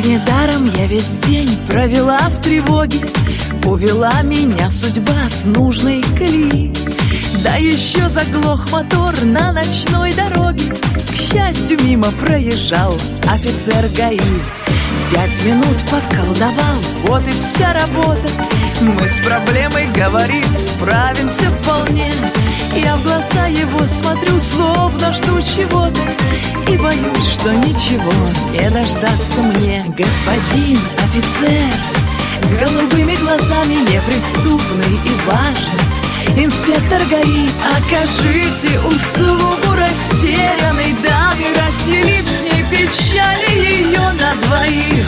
недаром я весь день провела в тревоге. Увела меня судьба с нужной колеи. Да еще заглох мотор на ночной дороге. К счастью, мимо проезжал офицер ГАИ. 5 минут поколдовал, вот и вся работа. Мы с проблемой, говорит, справимся вполне. Я в глаза его смотрю, словно жду чего-то, и боюсь, что ничего не дождаться мне. Господин офицер с голубыми глазами, неприступный и важный инспектор ГАИ, окажите услугу растерянной даме, разделив с ней печали ее на двоих.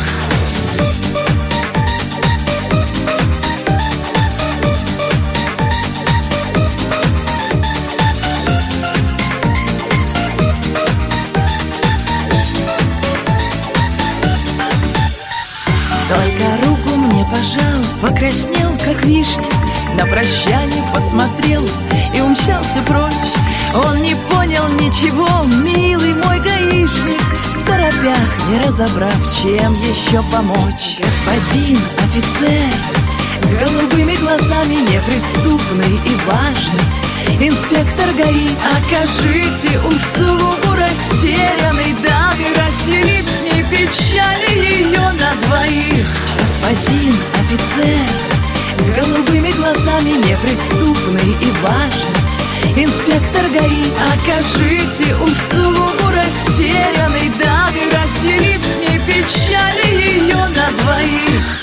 Только руку мне пожал, покраснел, как вишня, на прощание посмотрел и умчался прочь. Он не понял ничего, милый мой гаишник, в торопях не разобрав, чем еще помочь. Господин офицер с голубыми глазами, неприступный и важный инспектор ГАИ, окажите услугу растерянной даме, разделив с ней печали ее на двоих. Господин офицер с голубыми глазами, неприступный и важный инспектор ГАИ, окажите услугу растерянной даме, разделив с ней печали ее на двоих.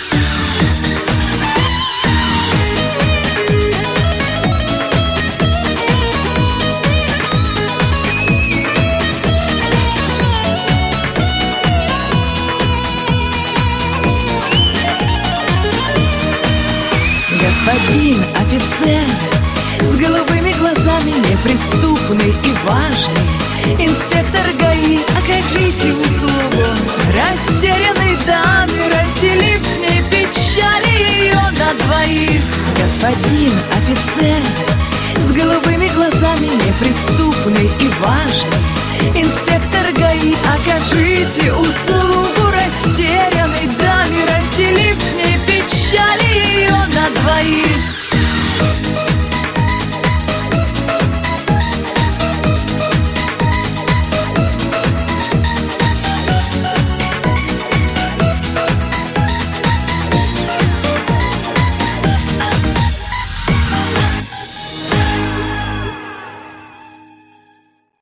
Господин офицер с голубыми глазами, неприступный и важный инспектор ГАИ, окажите услугу растерянной даме, разделив с ней печали ее на двоих. Господин офицер с голубыми глазами, неприступный и важный инспектор ГАИ, окажите услугу растерянной даме, разделив с ней печали ее на двоих.